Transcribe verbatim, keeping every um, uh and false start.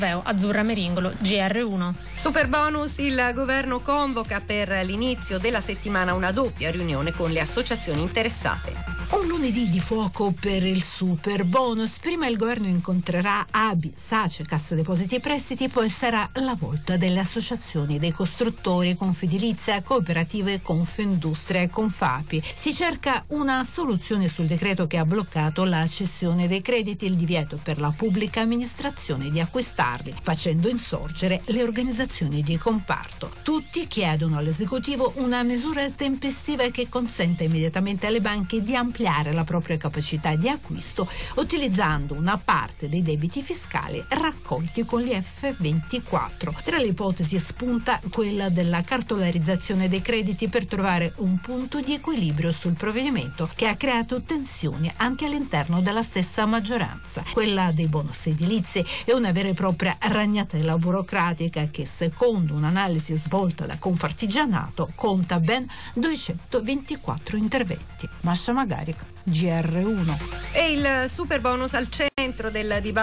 Azzurra Meringolo, G R uno. Super bonus, il governo convoca per l'inizio della settimana una doppia riunione con le associazioni interessate. Un lunedì di fuoco per il super bonus. Prima il governo incontrerà A B I, SACE, Cassa Depositi e Prestiti, poi sarà la volta delle associazioni dei costruttori, Confedilizia, Cooperative, Confindustria e Confapi. Si cerca una soluzione sul decreto che ha bloccato la cessione dei crediti e il divieto per la pubblica amministrazione di acquistarli, facendo insorgere le organizzazioni di comparto. Tutti chiedono all'esecutivo una misura tempestiva che consenta immediatamente alle banche di ampliare la propria capacità di acquisto utilizzando una parte dei debiti fiscali raccolti con gli F ventiquattro. Tra le ipotesi spunta quella della cartolarizzazione dei crediti per trovare un punto di equilibrio sul provvedimento che ha creato tensioni anche all'interno della stessa maggioranza. Quella dei bonus edilizi è una vera e propria ragnatela burocratica che, secondo un'analisi svolta da Confartigianato, conta ben duecentoventiquattro interventi. Masha Magarik, G R uno. E il super bonus al centro del dibattito